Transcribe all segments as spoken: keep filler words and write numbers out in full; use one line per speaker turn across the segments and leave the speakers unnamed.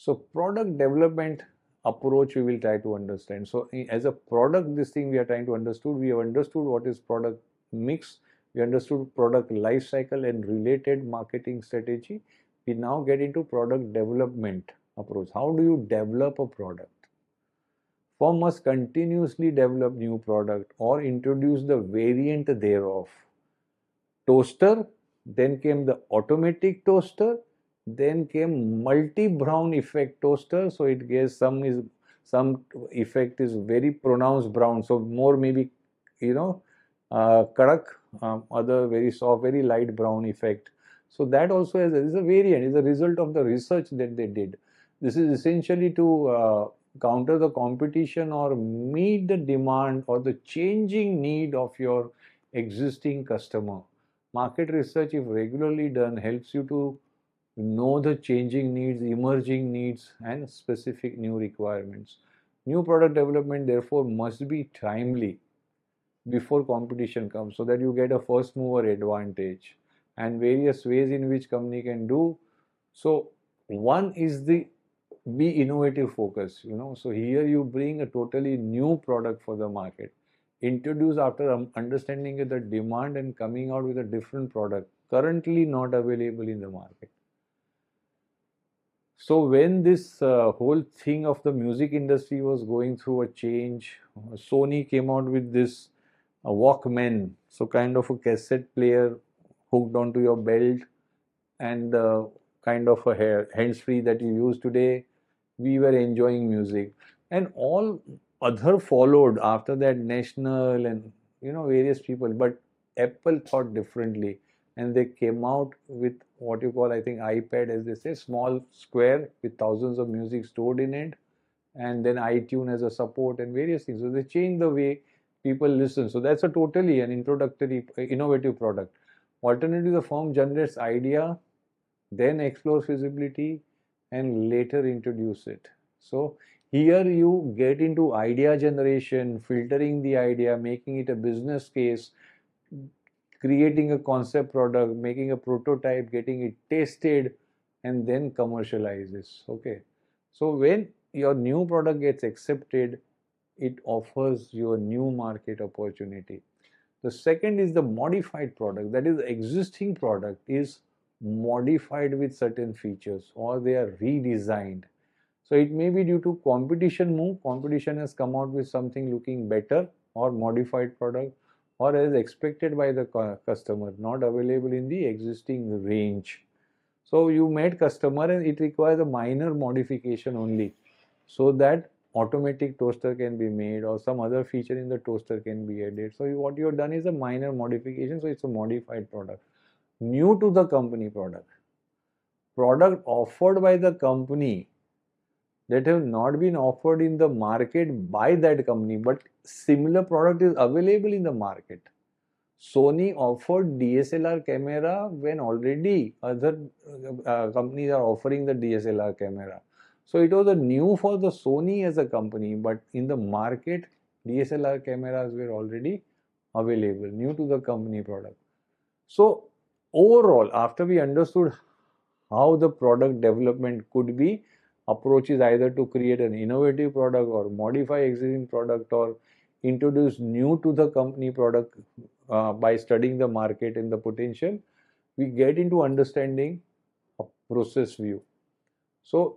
So product development approach we will try to understand. So as a product, this thing we are trying to understood, we have understood what is product mix, we understood product life cycle and related marketing strategy. We now get into product development approach. How do you develop a product? Firm must continuously develop new product or introduce the variant thereof. Toaster, then came the automatic toaster, then came multi-brown effect toaster. So it gives some is some effect is very pronounced brown, so more maybe you know uh, kadak, um, other very soft, very light brown effect. So that also has, is a variant, is a result of the research that they did. This is essentially to uh, counter the competition or meet the demand or the changing need of your existing customer. Market research, if regularly done, helps you to know the changing needs, emerging needs, and specific new requirements. New product development, therefore, must be timely before competition comes so that you get a first mover advantage, and various ways in which company can do. So one is the be innovative focus, you know. So here you bring a totally new product for the market, introduce after understanding the demand and coming out with a different product currently not available in the market. So when this uh, whole thing of the music industry was going through a change, Sony came out with this uh, Walkman, so kind of a cassette player hooked onto your belt, and uh, kind of a hair, hands-free that you use today. We were enjoying music, and all other followed after that, National and you know various people. But Apple thought differently, and they came out with what you call, I think, iPad, as they say, small square with thousands of music stored in it, and then iTunes as a support and various things. So they changed the way people listen. So that's a totally an introductory innovative product. Alternatively, the firm generates idea, then explore feasibility, and later introduce it. So here you get into idea generation, filtering the idea, making it a business case, creating a concept product, making a prototype, getting it tested, and then commercializes. Okay. So when your new product gets accepted, it offers you a new market opportunity. The second is the modified product. That is, the existing product is modified with certain features or they are redesigned. So it may be due to competition move. Competition has come out with something looking better or modified product, or as expected by the customer, not available in the existing range. So you met customer and it requires a minor modification only, so that automatic toaster can be made or some other feature in the toaster can be added. So what you have done is a minor modification, so it's a modified product. New to the company product. Product offered by the company that have not been offered in the market by that company, but similar product is available in the market. Sony offered D S L R camera when already other uh, companies are offering the D S L R camera. So it was a new for the Sony as a company, but in the market, D S L R cameras were already available, new to the company product. So overall, after we understood how the product development could be, approach is either to create an innovative product or modify existing product or introduce new to the company product uh, by studying the market and the potential. We get into understanding a process view. So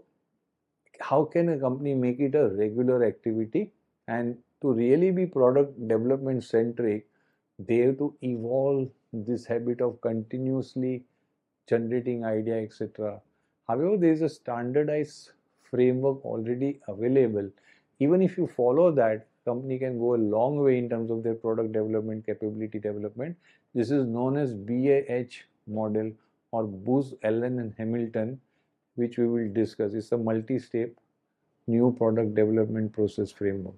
how can a company make it a regular activity? And to really be product development centric, they have to evolve this habit of continuously generating idea, et cetera. However, there is a standardized framework already available. Even if you follow that, company can go a long way in terms of their product development, capability development. This is known as B A H model or Booz Allen and Hamilton, which we will discuss. It's a multi-step new product development process framework.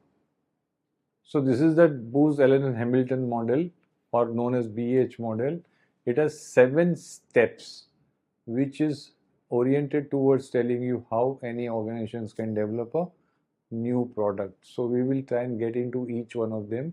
So this is the Booz Allen and Hamilton model, or known as B A H model. It has seven steps, which is oriented towards telling you how any organizations can develop a new product. So we will try and get into each one of them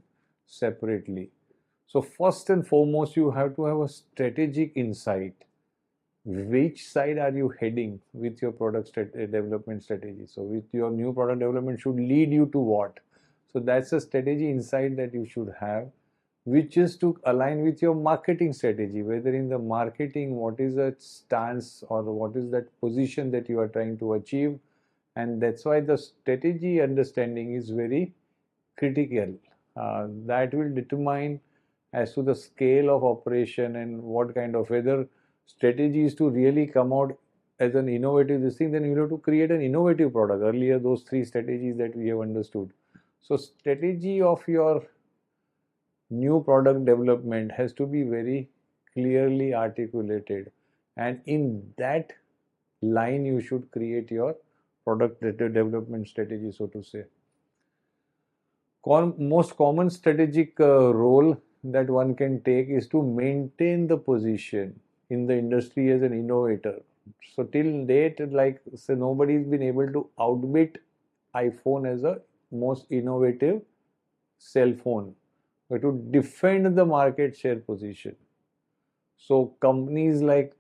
separately. So first and foremost, you have to have a strategic insight. which side are you heading with your product strat- development strategy. So with your new product development should lead you to what. So that's a strategy inside that you should have, which is to align with your marketing strategy, whether in the marketing what is that stance or what is that position that you are trying to achieve. And that's why the strategy understanding is very critical. Uh, that will determine as to the scale of operation and what kind of, whether strategy is to really come out as an innovative this thing, then you have to create an innovative product. Earlier those three strategies that we have understood. So strategy of your new product development has to be very clearly articulated, and in that line you should create your product development strategy, so to say. Com- most common strategic uh, role that one can take is to maintain the position in the industry as an innovator. So till date, like say, nobody's been able to outbid iPhone as a most innovative cell phone, but to defend the market share position. So companies like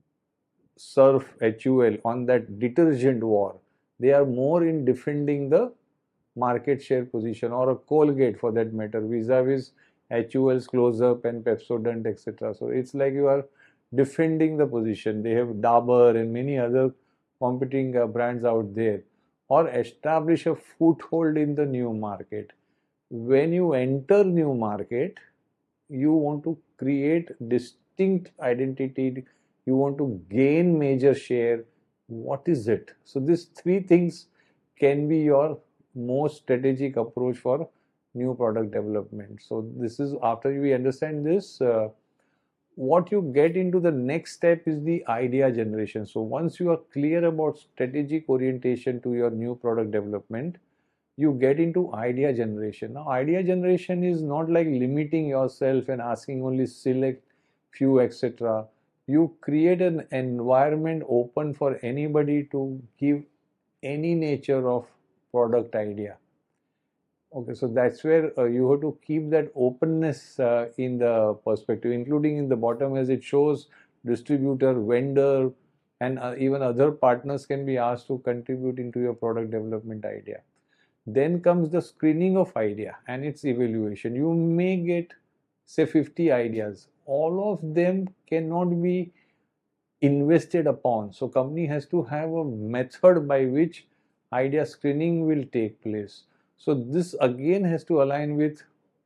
Surf, H U L on that detergent war, they are more in defending the market share position, or a Colgate for that matter, vis-a-vis H U L's Close-Up and Pepsodent, et cetera. So it's like you are defending the position. They have Dabur and many other competing uh, brands out there, or establish a foothold in the new market. When you enter new market, you want to create distinct identity, you want to gain major share. What is it? So these three things can be your most strategic approach for new product development. So this is, after we understand this, uh, what you get into the next step is the idea generation. So once you are clear about strategic orientation to your new product development, you get into idea generation. Now idea generation is not like limiting yourself and asking only select few, etc. You create an environment open for anybody to give any nature of product idea. Okay, so that's where uh, you have to keep that openness uh, in the perspective, including in the bottom, as it shows distributor, vendor, and uh, even other partners can be asked to contribute into your product development idea. Then comes the screening of idea and its evaluation. You may get say fifty ideas. All of them cannot be invested upon. So company has to have a method by which idea screening will take place. So this again has to align with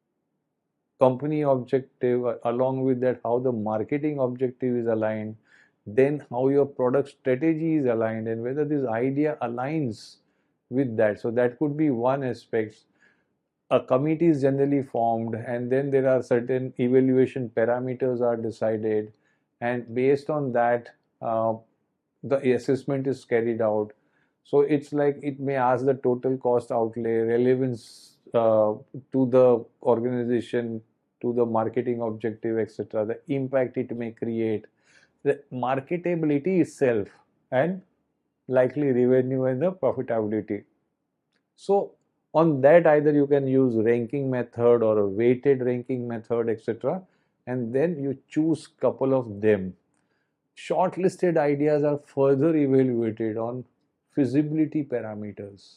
company objective, along with that how the marketing objective is aligned, then how your product strategy is aligned, and whether this idea aligns with that. So that could be one aspect. A committee is generally formed, and then there are certain evaluation parameters are decided, and based on that uh, the assessment is carried out. So it's like it may ask the total cost outlay, relevance uh, to the organization, to the marketing objective, etc., the impact it may create, the marketability itself, and likely revenue and the profitability. So on that, either you can use ranking method or a weighted ranking method, etc., and then you choose couple of them. Shortlisted ideas are further evaluated on feasibility parameters.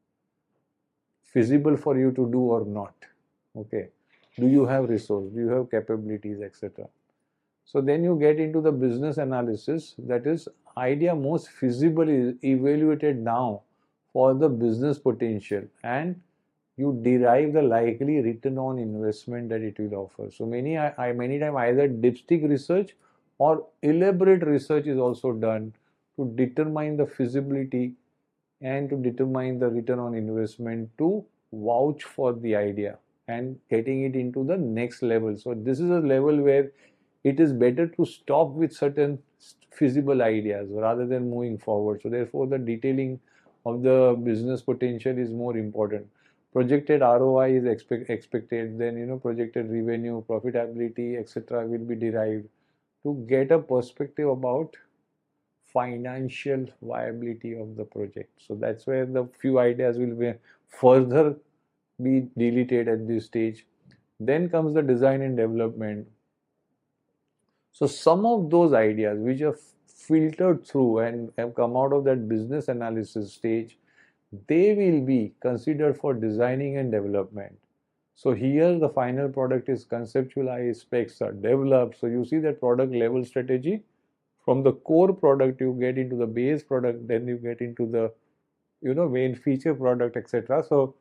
Feasible for you to do or not. Okay. Do you have resource? Do you have capabilities, et cetera. So then you get into the business analysis, that is idea most feasible is evaluated now for the business potential, and you derive the likely return on investment that it will offer. So many I, I many times either dipstick research or elaborate research is also done to determine the feasibility and to determine the return on investment, to vouch for the idea and getting it into the next level. So this is a level where it is better to stop with certain feasible ideas rather than moving forward. So therefore the detailing of the business potential is more important. Projected R O I is expect, expected, then you know projected revenue, profitability, et cetera will be derived to get a perspective about financial viability of the project. So that's where the few ideas will be further be deleted at this stage. Then comes the design and development. So some of those ideas which are filtered through and have come out of that business analysis stage, they will be considered for designing and development. So here the final product is conceptualized, specs are developed. So you see that product level strategy. From the core product you get into the base product, then you get into the, you know, main feature product, et cetera. So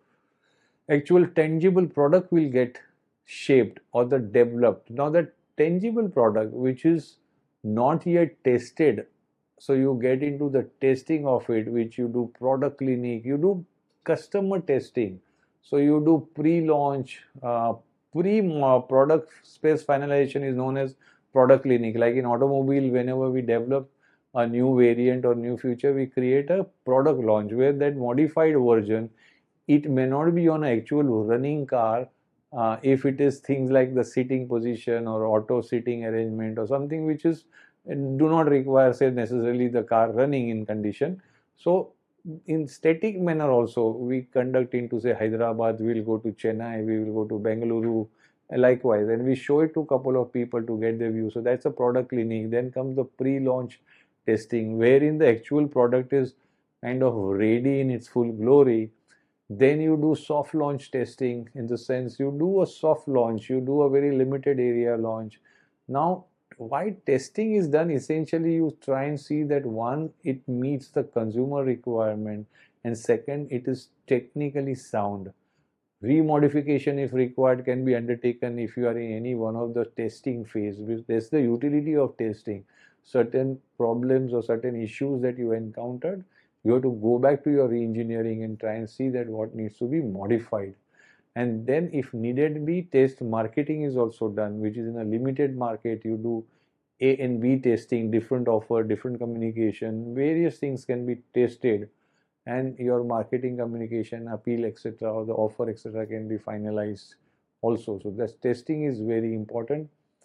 actual tangible product will get shaped or the developed. Now that tangible product which is not yet tested, so you get into the testing of it, which you do product clinic, you do customer testing. So you do pre-launch, uh, pre-product space finalization is known as product clinic. Like in automobile, whenever we develop a new variant or new feature, we create a product launch where that modified version, it may not be on an actual running car, uh, if it is things like the sitting position or auto sitting arrangement or something which is do not require, say, necessarily the car running in condition. So in static manner also we conduct into, say, Hyderabad, we will go to Chennai, we will go to Bengaluru, likewise, and we show it to a couple of people to get their view. So that's a product clinic. Then comes the pre-launch testing, wherein the actual product is kind of ready in its full glory. Then you do soft launch testing, in the sense you do a soft launch, you do a very limited area launch. Now why testing is done, essentially you try and see that, one, it meets the consumer requirement, and second, it is technically sound. Remodification if required can be undertaken if you are in any one of the testing phase. That's the utility of testing. Certain problems or certain issues that you encountered, you have to go back to your re-engineering and try and see that what needs to be modified. And then if needed be, test marketing is also done, which is in a limited market. You do A and B testing, different offer, different communication, various things can be tested, and your marketing communication, appeal, et cetera, or the offer, et cetera, can be finalized also. So that testing is very important.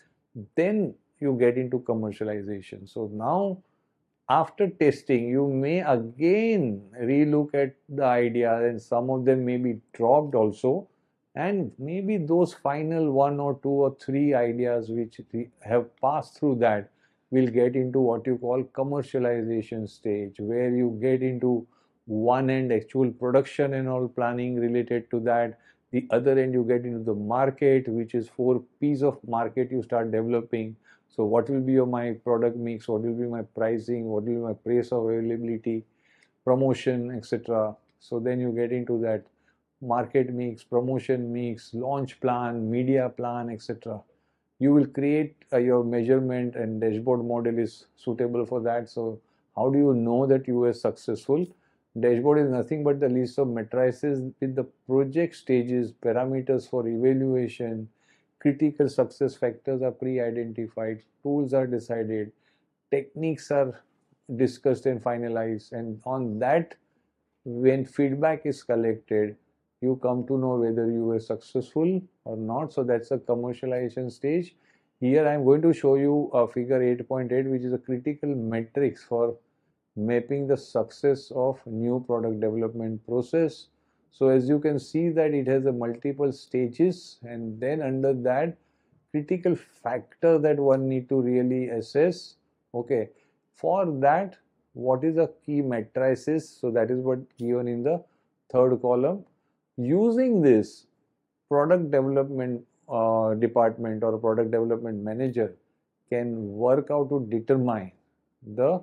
Then you get into commercialization. So now after testing, you may again relook at the idea, and some of them may be dropped also, and maybe those final one or two or three ideas which have passed through that will get into what you call commercialization stage, where you get into one end actual production and all planning related to that. The other end you get into the market, which is four P's of market you start developing. So what will be your my product mix, what will be my pricing, what will be my price of availability, promotion, et cetera. So then you get into that market mix, promotion mix, launch plan, media plan, et cetera. You will create uh, your measurement and dashboard model is suitable for that. So how do you know that you were successful? Dashboard is nothing but the list of matrices with the project stages, parameters for evaluation, critical success factors are pre-identified, tools are decided, techniques are discussed and finalized, and on that, when feedback is collected, you come to know whether you were successful or not. So that's a commercialization stage. Here I am going to show you a figure eight point eight, which is a critical metrics for mapping the success of new product development process. So as you can see that it has a multiple stages, and then under that, critical factor that one need to really assess. Okay, for that, what is a key matrices? So that is what given in the third column. Using this, product development uh, department or product development manager can work out to determine the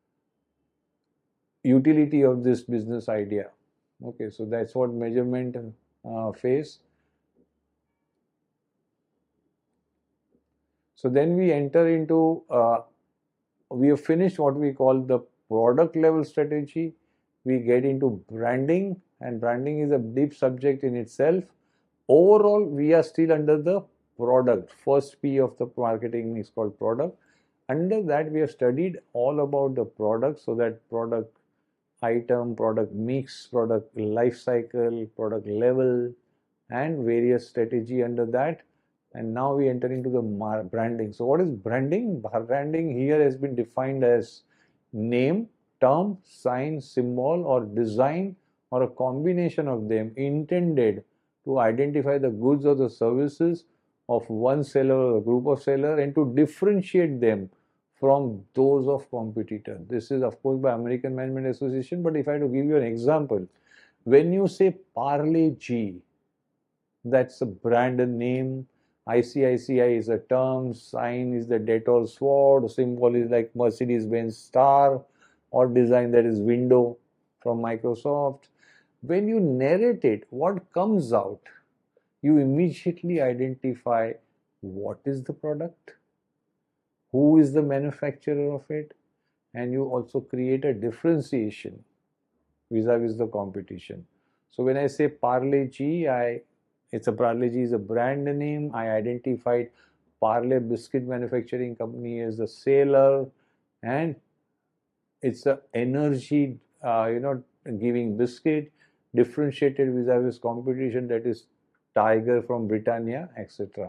utility of this business idea. Okay, so that's what measurement uh, phase. So then we enter into, uh, we have finished what we call the product level strategy. We get into branding, and branding is a deep subject in itself. Overall, we are still under the product. First P of the marketing is called product. Under that, we have studied all about the product, so that product item, product mix, product life cycle, product level, and various strategy under that. And now we enter into the branding. So what is branding? Branding here has been defined as name, term, sign, symbol, or design, or a combination of them intended to identify the goods or the services of one seller or a group of seller, and to differentiate them from those of competitor. This is of course by American Management Association, but if I had to give you an example, when you say Parle G, that's a brand name. I C I C I is a term, sign is the Dettol sword, symbol is like Mercedes-Benz star, or design that is window from Microsoft. When you narrate it, what comes out? You immediately identify what is the product, who is the manufacturer of it, and you also create a differentiation vis-a-vis the competition. So when I say Parle G, I it's a Parle G is a brand name. I identified Parle Biscuit Manufacturing Company as the seller, and it's a energy, uh, you know, giving biscuit differentiated vis-a-vis competition, that is Tiger from Britannia, et cetera.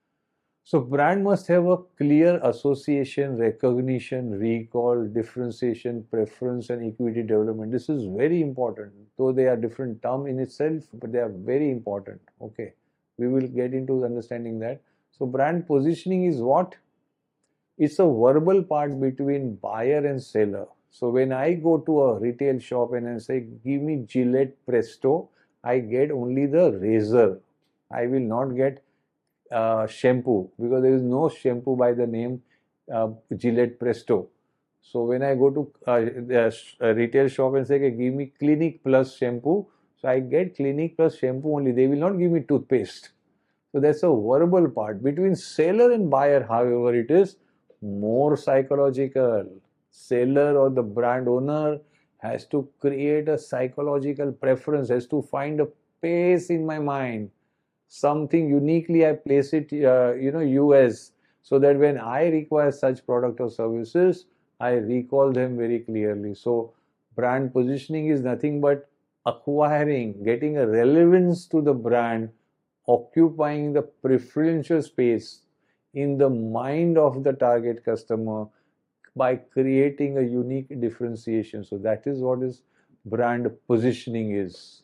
So brand must have a clear association, recognition, recall, differentiation, preference, and equity development. This is very important, though they are different term in itself, but they are very important. Okay, we will get into understanding that. So brand positioning is what? It's a verbal part between buyer and seller. So when I go to a retail shop and I say, give me Gillette Presto, I get only the razor. I will not get uh, shampoo, because there is no shampoo by the name uh, Gillette Presto. So when I go to uh, a retail shop and say, okay, give me Clinic Plus shampoo, so I get Clinic Plus shampoo only. They will not give me toothpaste. So that's a verbal part. Between seller and buyer, however, it is more psychological. Seller or the brand owner has to create a psychological preference, has to find a place in my mind, something uniquely I place it, uh, you know, U S, so that when I require such product or services, I recall them very clearly. So brand positioning is nothing but acquiring, getting a relevance to the brand, occupying the preferential space in the mind of the target customer by creating a unique differentiation. So that is what is brand positioning is.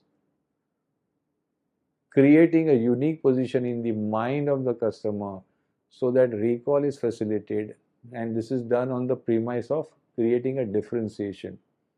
Creating a unique position in the mind of the customer so that recall is facilitated, and this is done on the premise of creating a differentiation.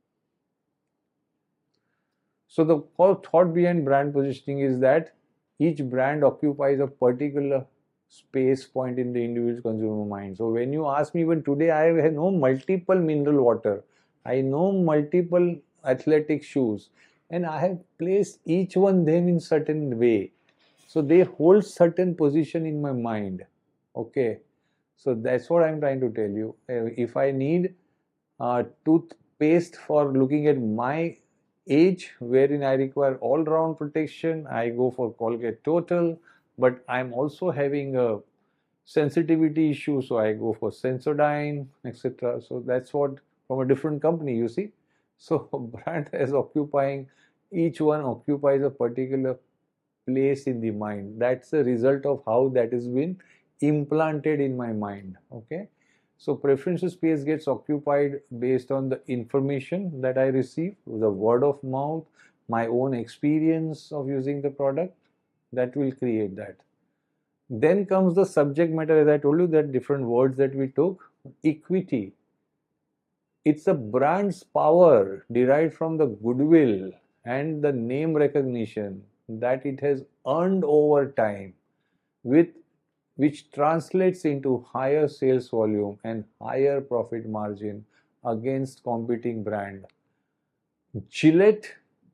So the whole thought behind brand positioning is that each brand occupies a particular space point in the individual consumer mind. So when you ask me, even today I know multiple mineral water, I know multiple athletic shoes, and I have placed each one them in certain way. So they hold certain position in my mind. Okay. So that's what I'm trying to tell you. If I need uh, toothpaste for looking at my age, wherein I require all-round protection, I go for Colgate Total. But I'm also having a sensitivity issue, so I go for Sensodyne, et cetera. So that's what, from a different company, you see. So brand is occupying, each one occupies a particular place in the mind. That's the result of how that has been implanted in my mind. Okay. So preferential space gets occupied based on the information that I receive, the word of mouth, my own experience of using the product, that will create that. Then comes the subject matter, as I told you, that different words that we took. Equity. It's a brand's power derived from the goodwill and the name recognition that it has earned over time, with which translates into higher sales volume and higher profit margin against competing brand. Gillette,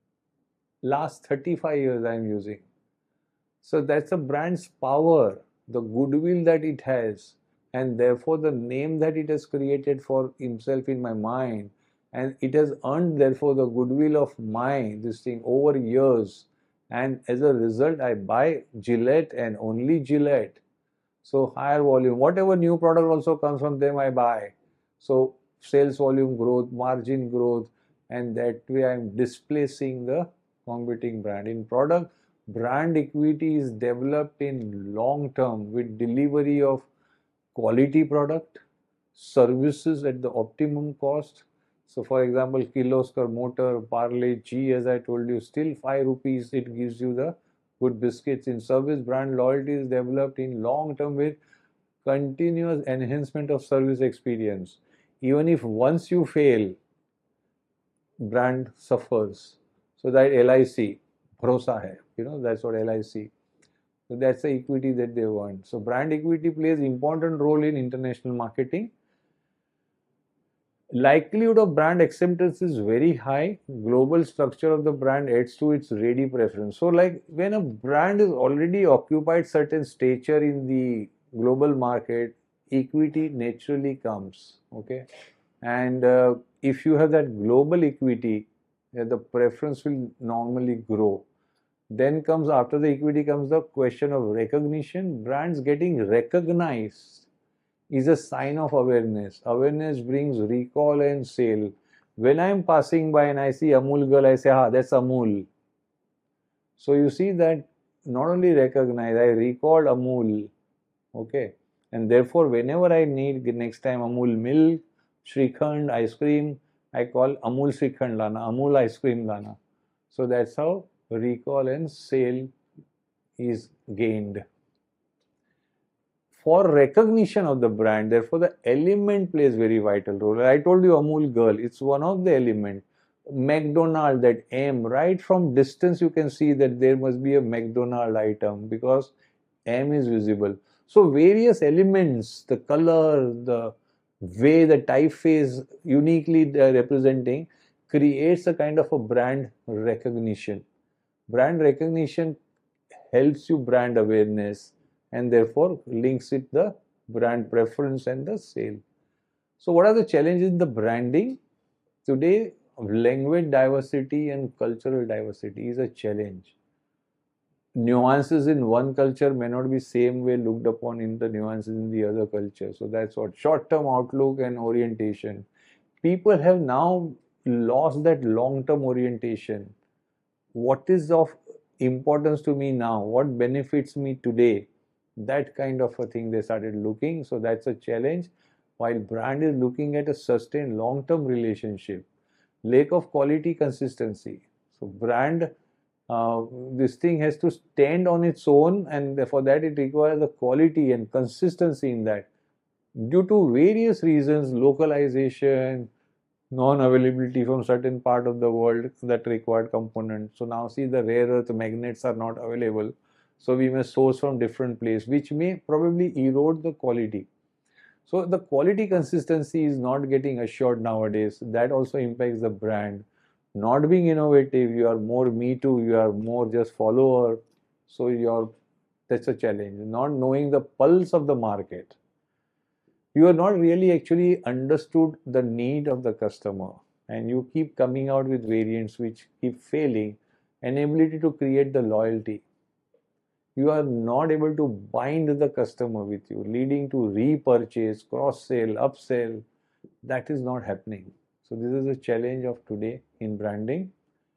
last thirty-five years I am using. So that's a brand's power, the goodwill that it has, and therefore the name that it has created for himself in my mind, and it has earned therefore the goodwill of my this thing over years, and as a result I buy Gillette and only Gillette. So higher volume, whatever new product also comes from them, I buy. So sales volume growth, margin growth, and that way I'm displacing the competing brand. In product, brand equity is developed in long term with delivery of quality product, services at the optimum cost. So for example, Kirloskar Motor, Parle G, as I told you, still five rupees it gives you the good biscuits. In service, brand loyalty is developed in long term with continuous enhancement of service experience. Even if once you fail, brand suffers. So that L I C, bharosa hai, you know, that's what L I C. So that's the equity that they want. So brand equity plays important role in international marketing. Likelihood of brand acceptance is very high. Global structure of the brand adds to its ready preference. So like when a brand is already occupied certain stature in the global market, equity naturally comes. Okay. And uh, if you have that global equity, yeah, the preference will normally grow. Then comes, after the equity comes the question of recognition. Brands getting recognized is a sign of awareness. Awareness brings recall and sale. When I'm passing by and I see Amul girl, I say, ah, that's Amul. So you see that not only recognize, I recalled Amul. Okay. And therefore, whenever I need next time Amul milk, Shrikhand, ice cream, I call Amul Shrikhand Lana, Amul ice cream Lana. So that's how recall and sale is gained. For recognition of the brand, therefore the element plays very vital role. I told you Amul girl, it's one of the element. McDonald, that M, right from distance you can see that there must be a McDonald item because M is visible. So various elements, the color, the way the typeface uniquely representing creates a kind of a brand recognition. Brand recognition helps you brand awareness and therefore links it the brand preference and the sale. So what are the challenges in the branding? Today, language diversity and cultural diversity is a challenge. Nuances in one culture may not be same way looked upon in the nuances in the other culture. So that's what short-term outlook and orientation. People have now lost that long-term orientation. What is of importance to me now? What benefits me today? That kind of a thing they started looking. So that's a challenge. While brand is looking at a sustained long-term relationship, lack of quality consistency. So brand, uh, this thing has to stand on its own, and for that it requires the quality and consistency in that. Due to various reasons, localization, non-availability from certain part of the world that required components. So now see the rare earth magnets are not available. So we may source from different place, which may probably erode the quality. So the quality consistency is not getting assured nowadays. That also impacts the brand. Not being innovative, you are more me too, you are more just follower. So you're, that's a challenge. Not knowing the pulse of the market. You are not really actually understood the need of the customer, and you keep coming out with variants which keep failing. An ability to create the loyalty. You are not able to bind the customer with you, leading to repurchase, cross sale, upsell. That is not happening. So this is a challenge of today in branding.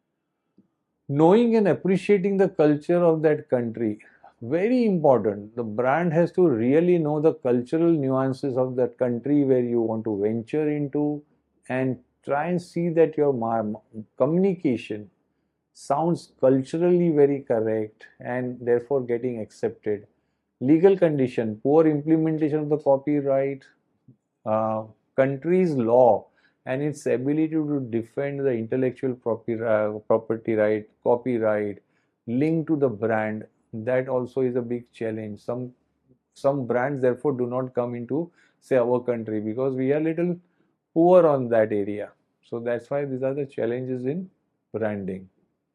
Knowing and appreciating the culture of that country, very important. The brand has to really know the cultural nuances of that country where you want to venture into, and try and see that your communication sounds culturally very correct and therefore getting accepted. Legal condition, poor implementation of the copyright, uh, country's law and its ability to defend the intellectual property, uh, property right, copyright, linked to the brand, that also is a big challenge. Some some brands therefore do not come into, say, our country because we are little poor on that area. So that's why these are the challenges in branding.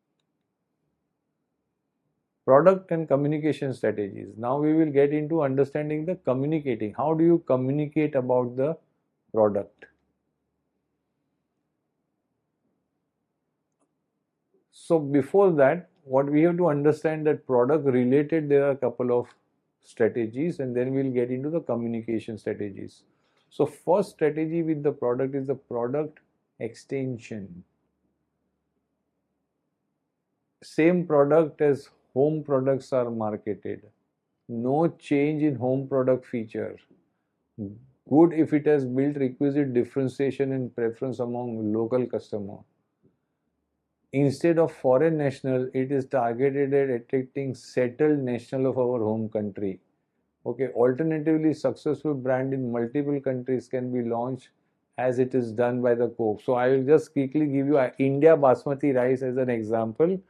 Product and communication strategies. Now we will get into understanding the communicating. How do you communicate about the product? So before that, what we have to understand that product related, there are a couple of strategies, and then we'll get into the communication strategies. So first strategy with the product is the product extension. Same product as home products are marketed. No change in home product feature. Good if it has built requisite differentiation and preference among local customer. Instead of foreign national, it is targeted at attracting settled national of our home country. Okay, alternatively, successful brand in multiple countries can be launched as it is done by the Coke. So I will just quickly give you uh, India basmati rice as an example.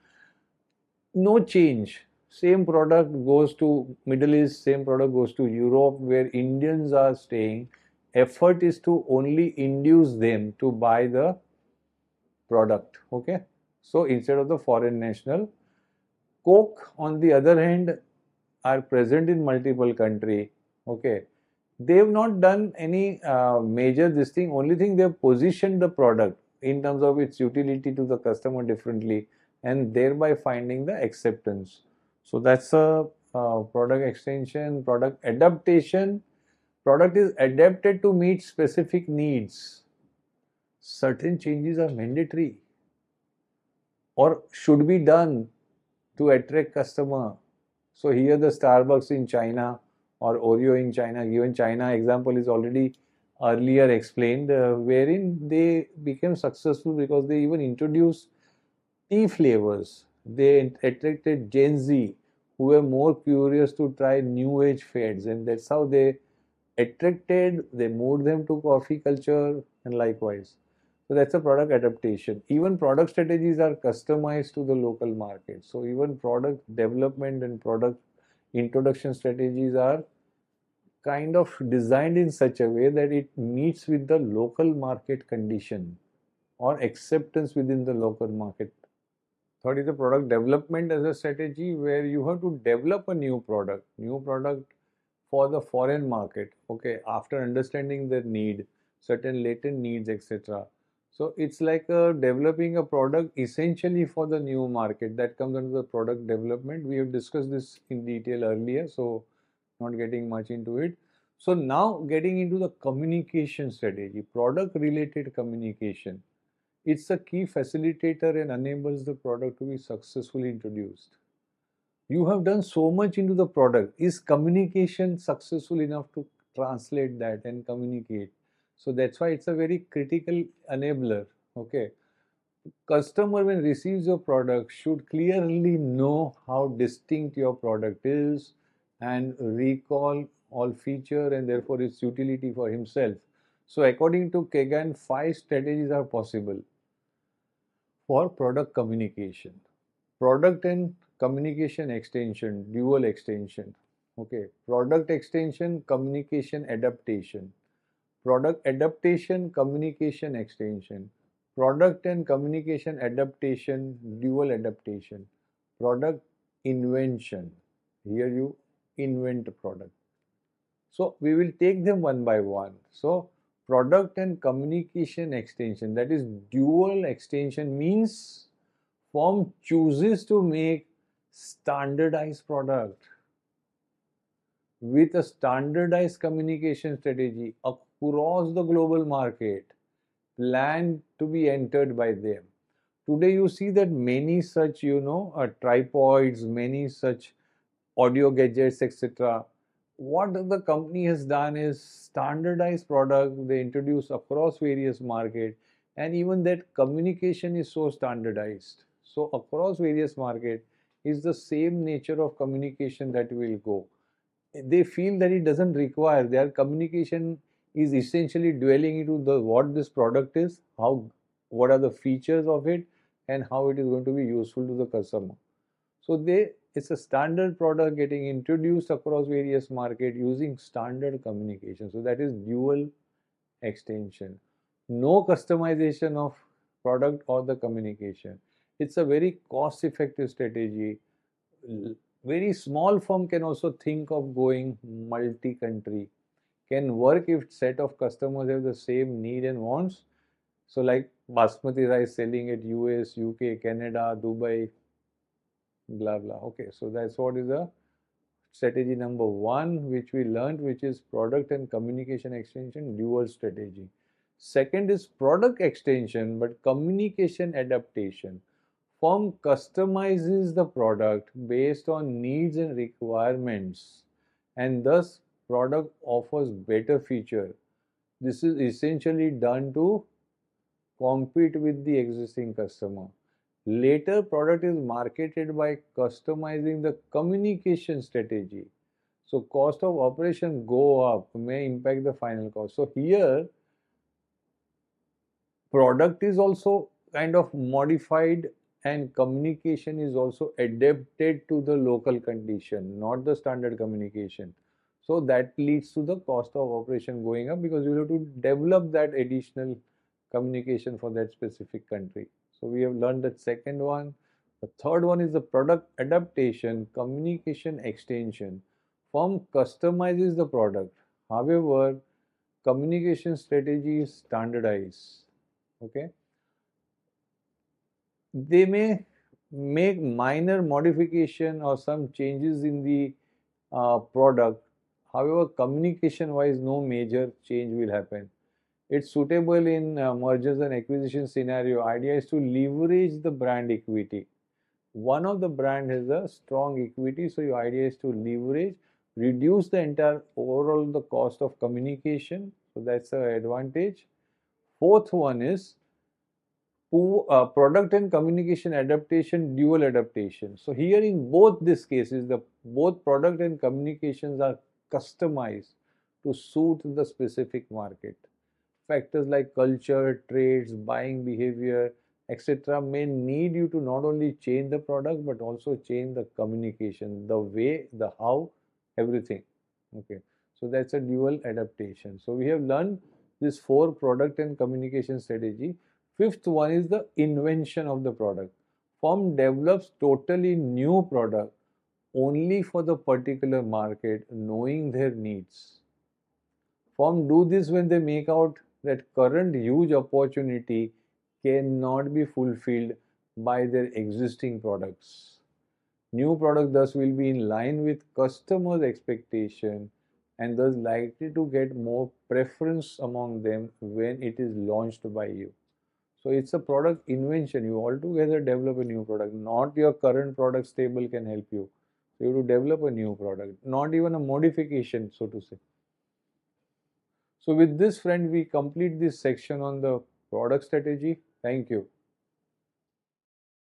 No change. Same product goes to Middle East, same product goes to Europe, where Indians are staying. Effort is to only induce them to buy the product. Okay, so instead of the foreign national, Coke, on the other hand, are present in multiple country. Okay, they have not done any uh, major this thing. Only thing, they have positioned the product in terms of its utility to the customer differently, and thereby finding the acceptance. So that's a uh, product extension, product adaptation. Product is adapted to meet specific needs. Certain changes are mandatory or should be done to attract customer. So here the Starbucks in China or Oreo in China, given China example is already earlier explained, uh, wherein they became successful because they even introduced tea flavors. They attracted Gen Z who were more curious to try new age fads, and that's how they attracted, they moved them to coffee culture, and likewise. So that's a product adaptation. Even product strategies are customized to the local market. So even product development and product introduction strategies are kind of designed in such a way that it meets with the local market condition or acceptance within the local market. Third is the product development as a strategy, where you have to develop a new product, new product for the foreign market. Okay, after understanding their need, certain latent needs, et cetera. So it's like uh, developing a product essentially for the new market. That comes under the product development. We have discussed this in detail earlier, so not getting much into it. So now getting into the communication strategy, product related communication. It's a key facilitator and enables the product to be successfully introduced. You have done so much into the product. Is communication successful enough to translate that and communicate? So that's why it's a very critical enabler. Okay. Customer, when receives your product, should clearly know how distinct your product is and recall all feature and therefore its utility for himself. So according to Kagan, five strategies are possible for product communication. Product and communication extension, dual extension. Okay, product extension, communication adaptation. Product adaptation, communication extension. Product and communication adaptation, dual adaptation. Product invention. Here you invent a product. So we will take them one by one. So product and communication extension, that is dual extension, means firm chooses to make standardized product with a standardized communication strategy across the global market planned to be entered by them. Today you see that many such, you know, uh, tripods, many such audio gadgets, et cetera. What the company has done is standardized product they introduce across various market, and even that communication is so standardized. So across various market is the same nature of communication that will go. They feel that it doesn't require, their communication is essentially dwelling into the what this product is, how, what are the features of it, and how it is going to be useful to the customer. So they, it's a standard product getting introduced across various market using standard communication. So that is dual extension. No customization of product or the communication. It's a very cost effective strategy. Very small firm can also think of going multi country, can work if set of customers have the same need and wants. So like basmati rice selling at U S, U K, Canada, Dubai, blah blah. Okay, so that's what is the strategy number one, which we learned, which is product and communication extension dual strategy. Second is product extension but communication adaptation. Firm customizes the product based on needs and requirements, and thus product offers better feature. This is essentially done to compete with the existing customer. Later, product is marketed by customizing the communication strategy. So cost of operation go up may impact the final cost. So here product is also kind of modified and communication is also adapted to the local condition, not the standard communication. So that leads to the cost of operation going up because you have to develop that additional communication for that specific country. So we have learned that second one. The third one is the product adaptation, communication extension. Firm customizes the product. However, communication strategy is standardized. Okay, they may make minor modification or some changes in the uh, product. However, communication wise no major change will happen. It's suitable in uh, mergers and acquisition scenario. Idea is to leverage the brand equity. One of the brand has a strong equity, so your idea is to leverage, reduce the entire overall the cost of communication. So that's an advantage. Fourth one is uh, product and communication adaptation, dual adaptation. So here in both these cases, the both product and communications are customized to suit the specific market. Factors like culture, trades, buying behavior, et cetera may need you to not only change the product but also change the communication, the way, the how, everything. Okay, so that's a dual adaptation. So we have learned this four product and communication strategy. Fifth one is the invention of the product. Firm develops totally new product only for the particular market, knowing their needs. Firm do this when they make out that current huge opportunity cannot be fulfilled by their existing products. New product thus will be in line with customers' expectation and thus likely to get more preference among them when it is launched by you. So it's a product invention. You altogether develop a new product. Not your current product stable can help you. So you have to develop a new product, not even a modification, so to say. So with this, friend, we complete this section on the product strategy. Thank you.